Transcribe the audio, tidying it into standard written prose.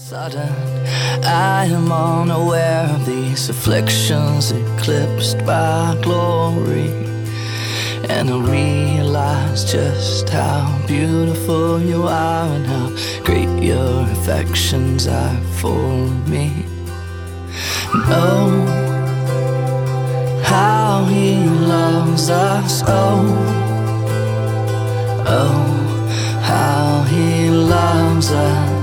Sudden, I am unaware of these afflictions eclipsed by glory, and I realize just how beautiful you are and how great your affections are for me. And oh, how he loves us, oh, how he loves us.